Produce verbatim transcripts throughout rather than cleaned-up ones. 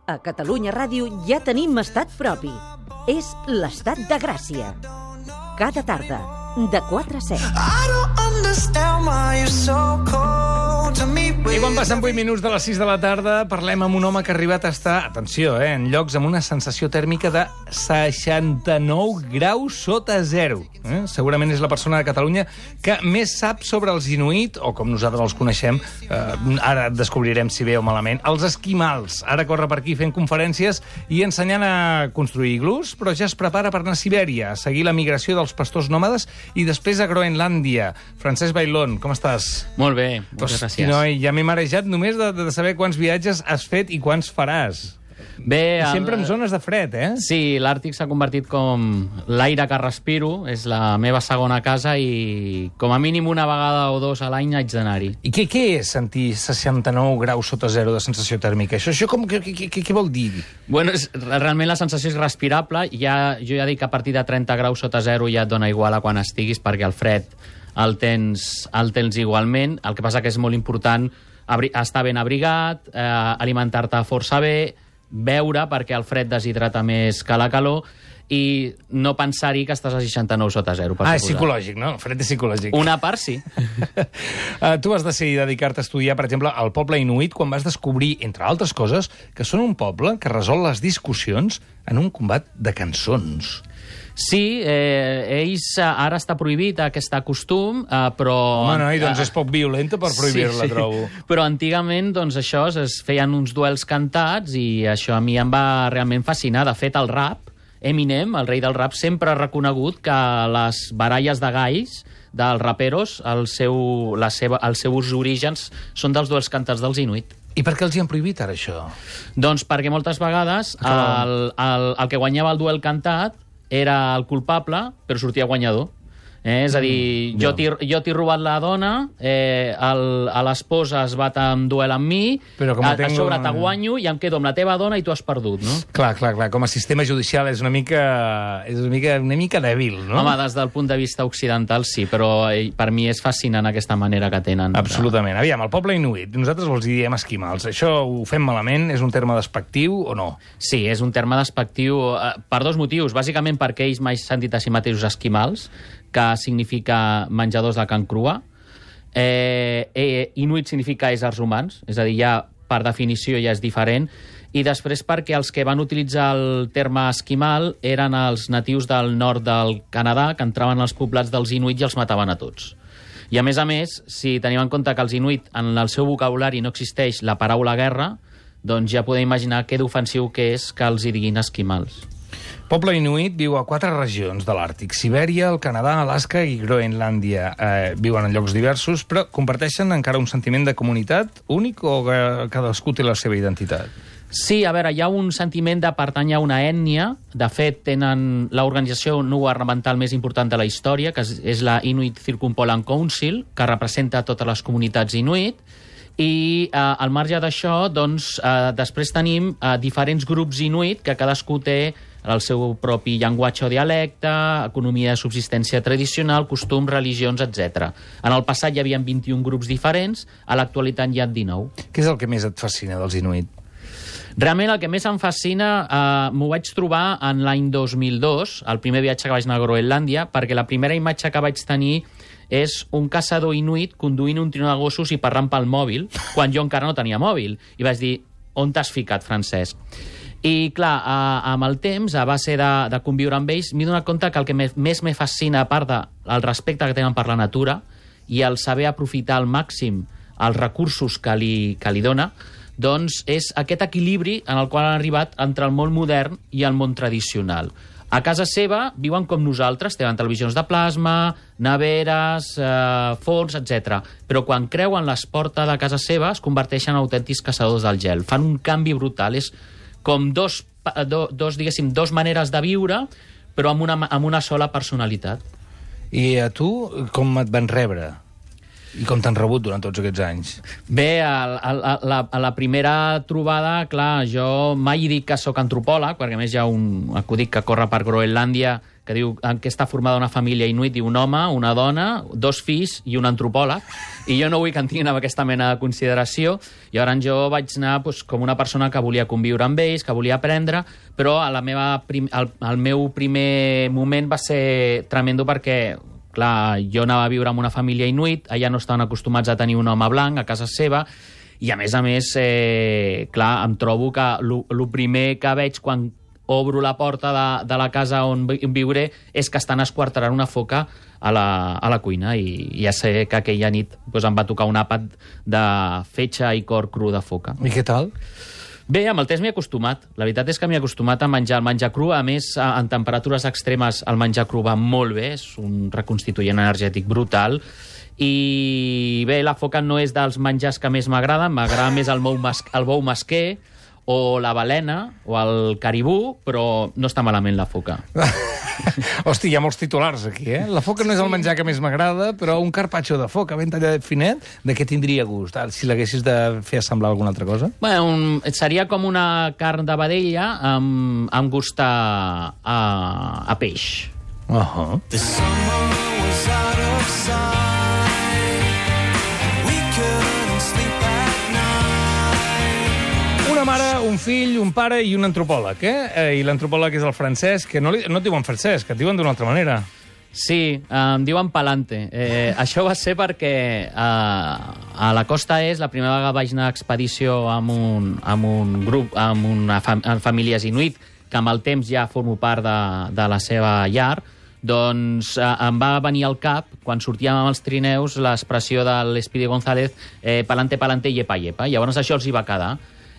A Catalunya Ràdio ja tenim estat propi. És l'Estat de Gràcia. Cada tarda, de quatre a set. I quan passen vuit minuts de les sis de la tarda, parlem amb un home que ha arribat a estar, atenció, eh, en llocs amb una sensació tèrmica de seixanta-nou graus sota zero. Eh? Segurament és la persona de Catalunya que més sap sobre els inuit, o com nosaltres els coneixem, eh, ara descobrirem si bé o malament, els esquimals. Ara corre per aquí fent conferències i ensenyant a construir iglús, però ja es prepara per anar a Sibèria, a seguir la migració dels pastors nòmades i després a Groenlàndia. Francesc Bailón, com estàs? Molt bé, moltes Hosti, gràcies. noi, ja m'he marejat només de, de saber quants viatges has fet i quants faràs. Bé, I sempre el... en zones de fred, eh? Sí, l'Àrtic s'ha convertit com l'aire que respiro, és la meva segona casa i com a mínim una vegada o dos a l'any haig d'anar-hi. I què, què és sentir seixanta-nou graus sota zero de sensació tèrmica? Això, això com, què, què, què, què vol dir? Bueno, és, realment la sensació és respirable. Ja, jo ja dic que a partir de trenta graus sota zero ja et dona igual a quan estiguis, perquè el fred el tens, el tens igualment. El que passa que és molt important abri estar ben abrigat, eh, alimentar-te força bé, beure, perquè el fred deshidrata més que la calor, i no pensar-hi que estàs a seixanta-nou sota zero. Per Ah, és suposar. psicològic, no? El fred és psicològic. Una part, sí. uh, tu vas decidir dedicar-te a estudiar, per exemple, el poble inuit, quan vas descobrir, entre altres coses, que són un poble que resol les discussions en un combat de cançons. Sí, eh, ells eh, ara està prohibit aquest costum, eh, però... Home, noi, doncs és poc violenta per prohibir-la, sí, sí. trobo. Però antigament, doncs, això, es feien uns duels cantats i això a mi em va realment fascinar. De fet, el rap, Eminem, el rei del rap, sempre ha reconegut que les baralles de galls dels raperos, el seu, la seva, els seus orígens són dels duels cantats dels inuit. I per què els hi han prohibit ara, això? Doncs perquè moltes vegades el, el, el que guanyava el duel cantat era el culpable, però sortia guanyador. Eh? És a dir, Mm, jo ja. t'he jo t'he robat la dona, eh, el, a l'esposa es bat en duel amb mi, Però com a, tengo- a sobre te guanyo i em quedo amb la teva dona i tu has perdut, no? Clar, clar, clar. Com a sistema judicial és una mica, és una mica, una mica dèbil, no? Home, des del punt de vista occidental sí, però eh, per mi és fascinant aquesta manera que tenen. Absolutament. Aviam, el poble inuit, nosaltres els hi diem esquimals. Això ho fem malament? És un terme despectiu o no? Sí, és un terme despectiu eh, per dos motius. Bàsicament perquè ells mai s'han dit a si mateixos esquimals, que significa menjadors de carn crua. Eh, eh, Inuit significa éssers humans, és a dir, ja per definició ja és diferent. I després perquè els que van utilitzar el terme esquimal eren els natius del nord del Canadà, que entraven als poblats dels inuit i els mataven a tots. I a més a més, si tenim en compte que els inuit en el seu vocabulari no existeix la paraula guerra, doncs ja podem imaginar què d'ofensiu que és que els hi diguin esquimals. Poble inuit viu a quatre regions de l'Àrtic: Sibèria, el Canadà, Alaska i Groenlàndia. Eh, viuen en llocs diversos, però comparteixen encara un sentiment de comunitat únic o que cadascú té la seva identitat? Sí, a veure, hi ha un sentiment de pertànyer a una ètnia. De fet, tenen l'organització no governamental més important de la història, que és, és la Inuit Circumpolar Council, que representa totes les comunitats inuit. I eh, al marge d'això, doncs, eh, després tenim eh, diferents grups inuit, que cadascú té el seu propi llenguatge o dialecte, economia de subsistència tradicional, costums, religions, etcètera. En el passat hi havia vint-i-un grups diferents, a l'actualitat hi ha dinou. Què és el que més et fascina dels inuit? Realment el que més em fascina eh, m'ho vaig trobar en l'any dos mil dos, el primer viatge que vaig anar a Groenlàndia, perquè la primera imatge que vaig tenir és un caçador inuit conduint un trineu de gossos i parlant pel mòbil, quan jo encara no tenia mòbil. I vaig dir, on t'has ficat, Francesc? I, clar, eh, amb el temps, a base de, de conviure amb ells, m'he donat compte que el que me, més me fascina, a part del respecte que tenen per la natura i el saber aprofitar al màxim els recursos que li, que li dona, doncs és aquest equilibri en el qual han arribat entre el món modern i el món tradicional. A casa seva viuen com nosaltres, tenen televisions de plasma, neveres, eh, forns, etcètera. Però quan creuen les portes de casa seva es converteixen en autèntics caçadors del gel. Fan un canvi brutal. És com dos, do, dos, diguéssim, dos maneres de viure, però amb una, amb una sola personalitat. I a tu, com et van rebre? I com t'han rebut durant tots aquests anys? Bé, a, a, a, la, a la primera trobada, clar, jo mai dic que sóc antropòleg, perquè a més hi ha un acudit que corre per Groenlàndia que diu en què està formada una família inuit, diu un home, una dona, dos fills i un antropòleg, i jo no vull que en tinguin amb aquesta mena de consideració, i llavors jo vaig anar doncs, com una persona que volia conviure amb ells, que volia aprendre, però a la meva prim, el, el meu primer moment va ser tremendo perquè, clar, jo anava a viure amb una família inuit, allà no estaven acostumats a tenir un home blanc a casa seva, i a més a més, eh, clar, em trobo que el primer que veig quan obro la porta de, de la casa on viuré és que estan esquarterant una foca a la, a la cuina, i ja sé que aquella nit doncs, em va tocar un àpat de fetge i cor cru de foca. I què tal? Bé, amb el temps m'he acostumat. La veritat és que m'he acostumat a menjar el menjar cru. A més, en temperatures extremes el menjar cru va molt bé, és un reconstituent energètic brutal. I bé, la foca no és dels menjars que més m'agraden, m'agrada més el bou, mas el bou mesquer, o la balena, o el caribú, però no està malament la foca. Hosti, hi ha molts titulars aquí, eh? La foca no és el menjar que més m'agrada, però un carpaccio de foca ben talladet finet, de què tindria gust? Si l'haguessis de fer assemblar alguna altra cosa? Bé, un, seria com una carn de vedella amb, amb gust a, a, a peix. Uh -huh. The summer was out of sight. We couldn't sleep at night. Una mare, un fill, un pare i un antropòleg, eh? eh I l'antropòleg és el Francesc, que no, li, no et diuen Francesc, et diuen d'una altra manera. Sí, em diuen Palante. Eh, això va ser perquè eh, a la costa est, la primera vegada vaig anar a expedició amb un, amb un grup, amb una fam amb famílies inuit, que amb el temps ja formo part de, de la seva llar, doncs eh, em va venir al cap, quan sortíem amb els trineus, l'expressió de l'Espidi González, eh, Palante, Palante, Yepa, Yepa. Llavors això els hi va quedar.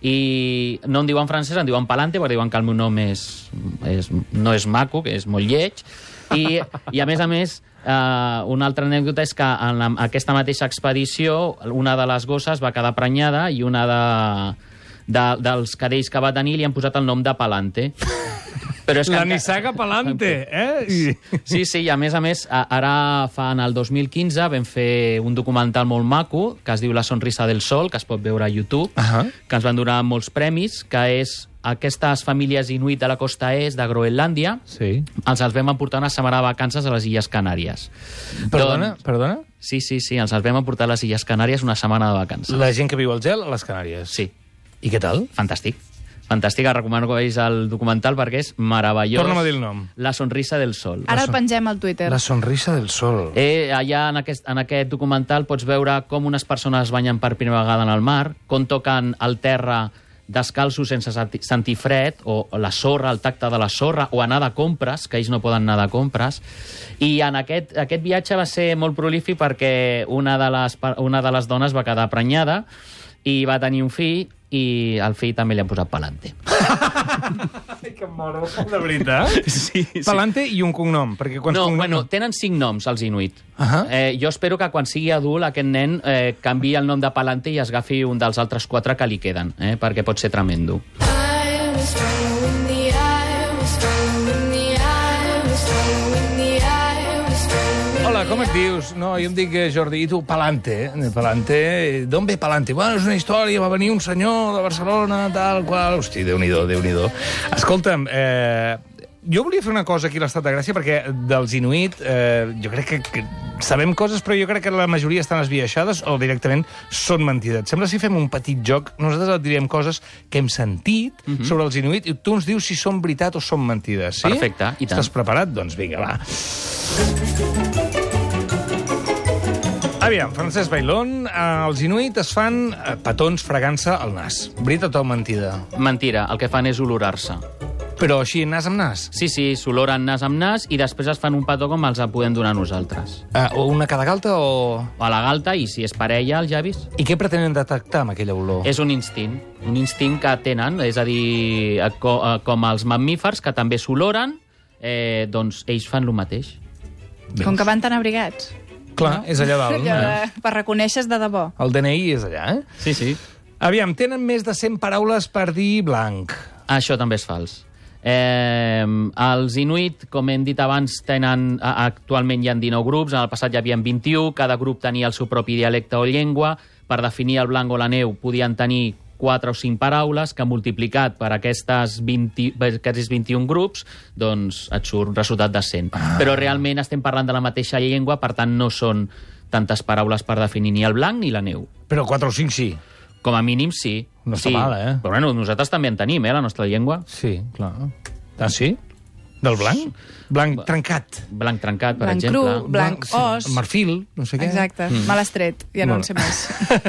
I no em diuen francès, em diuen Palante, perquè diuen que el meu nom és, és, no és maco, que és molt lleig. I, i a més a més, eh, una altra anècdota és que en la, aquesta mateixa expedició una de les gosses va quedar prenyada i una de, de, dels cadells que va tenir li han posat el nom de Palante. Però és que la nissaga Palante, eh? I... Sí, sí, i a més a més, ara fa en el dos mil quinze vam fer un documental molt maco que es diu La sonrisa del sol, que es pot veure a YouTube, uh -huh. que ens van donar molts premis, que és aquestes famílies inuit de la costa est de Groenlàndia, sí. els els vam emportar una setmana de vacances a les Illes Canàries. Perdona, doncs, perdona? Sí, sí, sí, ens els vam emportar a les Illes Canàries una setmana de vacances. La gent que viu al gel a les Canàries. Sí. I què tal? Fantàstic. Fantàstic, recomano que veiis el documental perquè és meravellós. Torna'm a dir el nom. La sonrisa del sol. Ara el pengem al Twitter. La sonrisa del sol. Eh, allà en aquest, en aquest documental pots veure com unes persones banyen per primera vegada en el mar, com toquen el terra descalços sense sentir fred, o la sorra, el tacte de la sorra, o anar de compres, que ells no poden anar de compres. I en aquest, aquest viatge va ser molt prolífic perquè una de les, una de les dones va quedar prenyada i va tenir un fill, i al fill també li han posat Palante. Ai, que moro, de veritat? Sí, sí. Palante i un cognom. Perquè quan No, cognom... bueno, tenen cinc noms, els inuit. Uh -huh. eh, jo espero que quan sigui adult aquest nen eh, canviï el nom de Palante i es agafi un dels altres quatre que li queden, eh, perquè pot ser tremendo. Hola, com et dius? No, jo em dic Jordi, i tu, Palante. Eh? Palante, d'on ve Palante? Bueno, és una història, va venir un senyor de Barcelona, tal qual... Hosti, Déu-n'hi-do, Déu-n'hi-do. Escolta'm, eh, jo volia fer una cosa aquí a l'Estat de Gràcia, perquè dels inuit, eh, jo crec que, que sabem coses, però jo crec que la majoria estan esbiaixades o directament són mentides. Sembla si fem un petit joc, nosaltres et direm coses que hem sentit uh -huh. sobre els inuit, i tu ens dius si són veritat o són mentides, sí? Perfecte, i tant. Estàs preparat? Doncs vinga, va. Aviam, Francesc Bailón, eh, els inuit es fan eh, petons fregant-se al nas. Veritat o mentida? Mentira, el que fan és olorar-se. Però així, nas amb nas? Sí, sí, s'oloren nas amb nas i després es fan un petó com els podem donar nosaltres. Eh, o una cada galta o... O a la galta, i si és parella, els llavis. I què pretenen detectar amb aquella olor? És un instint, un instint que tenen, és a dir, com els mamífers, que també s'oloren, eh, doncs ells fan el mateix. Com que van tan abrigats. Clar, no? És allà dalt. Allò de, per reconèixer de debò. El D N I és allà, eh? Sí, sí. Aviam, tenen més de cent paraules per dir blanc. Això també és fals. Eh, els Inuit, com hem dit abans, tenen, actualment hi ha dinou grups, en el passat hi havia vint-i-u, cada grup tenia el seu propi dialecte o llengua. Per definir el blanc o la neu podien tenir quatre o cinc paraules, que multiplicat per aquestes vint, aquests vint-i-un grups, doncs et surt un resultat de cent. Ah. Però realment estem parlant de la mateixa llengua, per tant no són tantes paraules per definir ni el blanc ni la neu. Però quatre o cinc sí. Com a mínim sí. No està sí. mal, eh? Però bueno, nosaltres també en tenim, eh, la nostra llengua. Sí, clar. Ah, sí? Del blanc? Blanc trencat. Blanc trencat, per Blanc exemple. cru, blanc os. Marfil, no sé què. Exacte, mm. mal estret, ja no en sé més.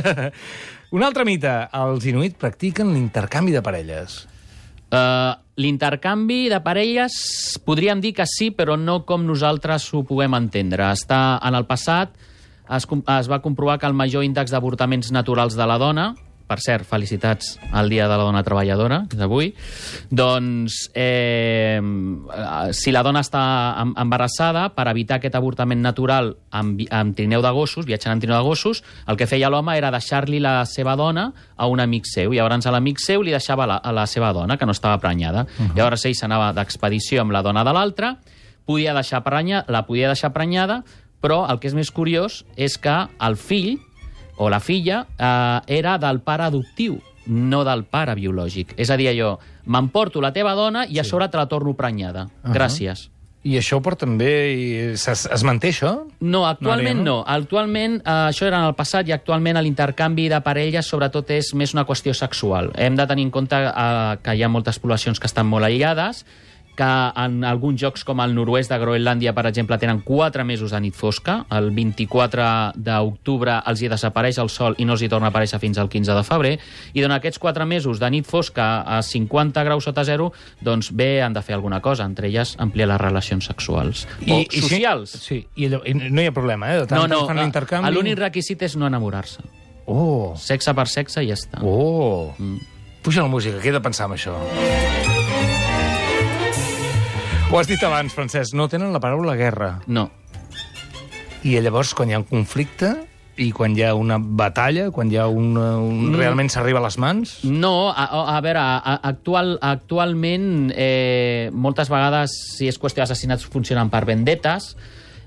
Un altre mite. Els inuit practiquen l'intercanvi de parelles. Uh, L'intercanvi de parelles podríem dir que sí, però no com nosaltres ho puguem entendre. Està en el passat, es, es va comprovar que el major índex d'avortaments naturals de la dona, per cert, felicitats al Dia de la Dona Treballadora, que és avui, doncs eh, si la dona està embarassada, per evitar aquest avortament natural amb, amb trineu de gossos, viatjant en trineu de gossos, el que feia l'home era deixar-li la seva dona a un amic seu, i llavors a l'amic seu li deixava la, a la seva dona, que no estava prenyada. Uh -huh. Llavors ell s'anava d'expedició amb la dona de l'altre, podia deixar prenya, la podia deixar prenyada, però el que és més curiós és que el fill o la filla eh, era del pare adoptiu, no del pare biològic. És a dir, allò, m'emporto la teva dona i a sobre te la torno prenyada. Uh -huh. Gràcies. I això per també... Es, es manté, això? No, actualment Maria, no. no. Actualment, eh, això era en el passat, i actualment l'intercanvi de parelles sobretot és més una qüestió sexual. Hem de tenir en compte eh, que hi ha moltes poblacions que estan molt aïllades, que en alguns jocs com el nord-oest de Groenlàndia, per exemple, tenen quatre mesos de nit fosca. El vint-i-quatre d'octubre els hi desapareix el sol i no els hi torna a aparèixer fins al quinze de febrer. I durant aquests quatre mesos de nit fosca a cinquanta graus sota zero, doncs bé, han de fer alguna cosa, entre elles ampliar les relacions sexuals. I, o i socials. Sí, sí. I, allò, i no hi ha problema, eh? De tant No, no, fan l'intercanvi. l'únic requisit és no enamorar-se. Oh. Sexe per sexe i ja està. Oh. Mm. Puja la música, que he de pensar en això. Ho has dit abans, Francesc, no tenen la paraula guerra. No. I llavors, quan hi ha un conflicte i quan hi ha una batalla, quan hi ha una, un... Mm. realment s'arriba a les mans... No, a, a veure, a, actual, actualment eh, moltes vegades, si és qüestió d'assassinats, funcionen per vendetes,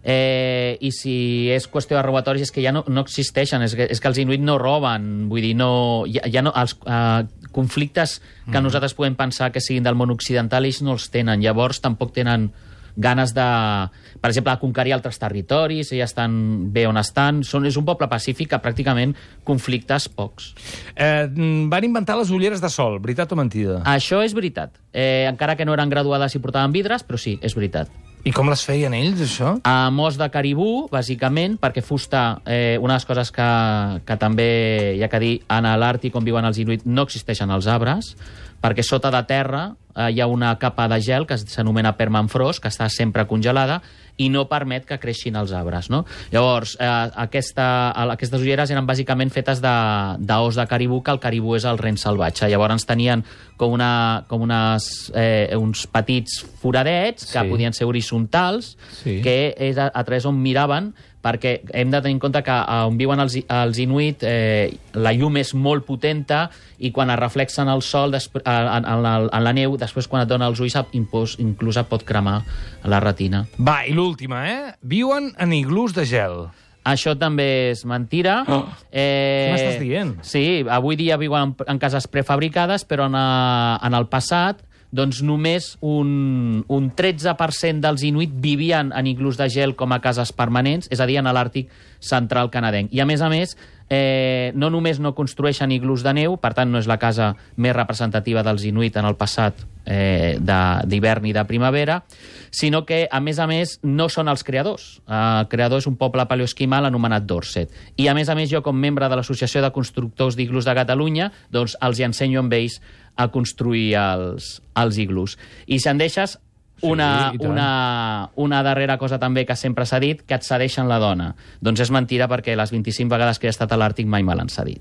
eh, i si és qüestió de robatoris és que ja no, no existeixen, és que, és que els inuit no roben, vull dir, no, ja, ja no... Els, eh, conflictes que mm. nosaltres podem pensar que siguin del món occidental, ells no els tenen. Llavors tampoc tenen ganes de, per exemple, de conquerir altres territoris, ells estan bé on estan. Són, és un poble pacífic que pràcticament conflictes pocs. Eh, van inventar les ulleres de sol, veritat o mentida? Això és veritat. Eh, encara que no eren graduades i portaven vidres, però sí, és veritat. I com les feien ells, això? A mos de caribú, bàsicament, perquè fusta, eh, una de les coses que, que també hi ha que dir, en l'Àrtic on viuen els inuit no existeixen els arbres, perquè sota de terra eh, hi ha una capa de gel que s'anomena permafrost, que està sempre congelada, i no permet que creixin els arbres, no? Llavors, eh, aquesta, aquestes ulleres eren bàsicament fetes d'os de, de caribú, que el caribú és el ren salvatge. Llavors tenien com, una, com unes, eh, uns petits foradets que sí. podien ser horitzontals, sí. que és a, a través on miraven, perquè hem de tenir en compte que on viuen els, els inuit eh, la llum és molt potenta i quan es reflexen el sol en, en, la, en la neu, després quan et dona els ulls inclús et pot cremar la retina. Va, i l'última, eh? Viuen en iglús de gel. Això també és mentira. Oh. Eh, Què m'estàs dient? Sí, avui dia viuen en, en cases prefabricades, però en, a, en el passat doncs només un, un tretze per cent dels inuit vivien en iglús de gel com a cases permanents, és a dir, en l'Àrtic central canadenc. I, a més a més, eh, no només no construeixen iglús de neu, per tant, no és la casa més representativa dels inuit en el passat eh, d'hivern i de primavera, sinó que, a més a més, no són els creadors. El creador és un poble paleoesquimal anomenat Dorset. I, a més a més, jo, com membre de l'Associació de Constructors d'Iglús de Catalunya, doncs els hi ensenyo amb ells a construir els, els iglús. I si en deixes, una, sí, una, una darrera cosa també que sempre s'ha dit, que et cedeixen la dona. Doncs és mentira, perquè les vint-i-cinc vegades que he estat a l'Àrtic mai me l'han cedit.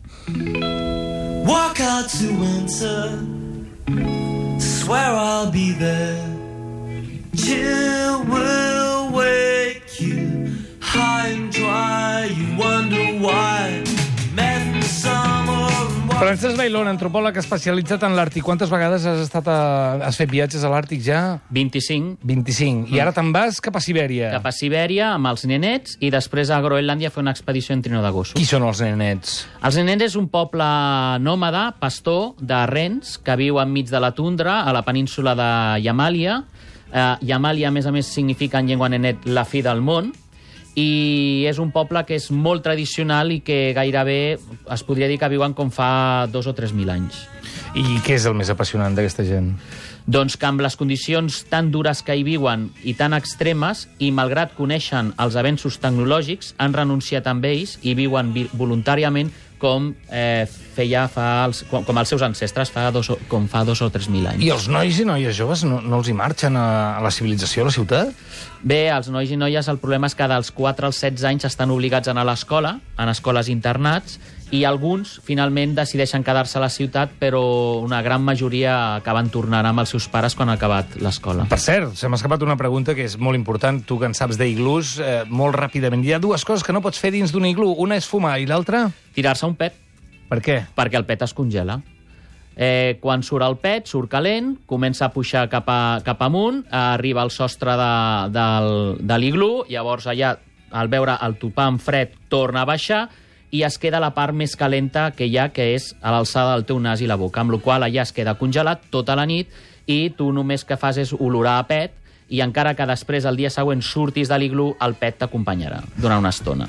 Walk out to winter, swear I'll be there. Chill will wake you high and dry. You wonder why. Met in the summer and Francesc Bailón, antropòleg especialitzat en l'Àrtic. Quantes vegades has estat a... has fet viatges a l'Àrtic ja? vint-i-cinc. vint-i-cinc. I ara te'n vas cap a Sibèria. Cap a Sibèria amb els nenets i després a Groenlàndia a fer una expedició en trinó de gossos. Qui són els nenets? Els nenets és un poble nòmada, pastor, de rens, que viu enmig de la tundra, a la península de Yamàlia. Uh, Yamàlia, a més a més, significa en llengua nenet la fi del món, i és un poble que és molt tradicional i que gairebé es podria dir que viuen com fa dos o tres mil anys. I què és el més apassionant d'aquesta gent? Doncs que amb les condicions tan dures que hi viuen i tan extremes, i malgrat coneixen els avenços tecnològics, han renunciat amb ells i viuen vi voluntàriament com eh, feia fa els, com, com els seus ancestres fa dos, com fa dos o tres mil anys. I els nois i noies joves no, no els hi marxen a, a la civilització, a la ciutat? Bé, els nois i noies, el problema és que dels quatre als setze anys estan obligats a anar a l'escola, en escoles internats, i alguns finalment decideixen quedar-se a la ciutat, però una gran majoria acaben tornant amb els seus pares quan ha acabat l'escola. Per cert, se m'ha escapat una pregunta que és molt important, tu que en saps d'iglús, eh, molt ràpidament. Hi ha dues coses que no pots fer dins d'un iglú. Una és fumar i l'altra? Tirar-se un pet. Per què? Perquè el pet es congela. Eh, quan surt el pet, surt calent, comença a pujar cap, a, cap amunt, arriba al sostre de, del, de l'iglú, llavors allà, al veure el topar en fred, torna a baixar, i es queda la part més calenta que hi ha, que és a l'alçada del teu nas i la boca, amb la qual allà es queda congelat tota la nit i tu només que fas és olorar a pet, i encara que després, el dia següent, surtis de l'iglú, el pet t'acompanyarà durant una estona.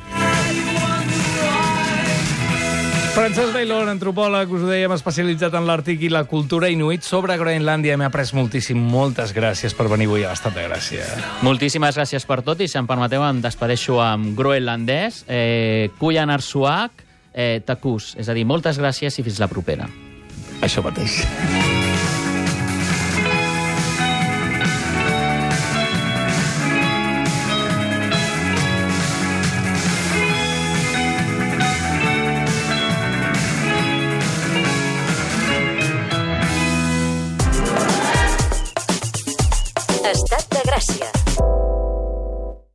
Francesc Bailón, antropòleg, us ho dèiem, especialitzat en l'Àrtic i la cultura inuit sobre Groenlàndia. M'he après moltíssim. Moltes gràcies per venir avui a l'Estat de Gràcia. Moltíssimes gràcies per tot, i si em permeteu em despedeixo amb groenlandès, eh, Kuyan Arsuak, eh, Takus. És a dir, moltes gràcies i fins la propera. Això mateix.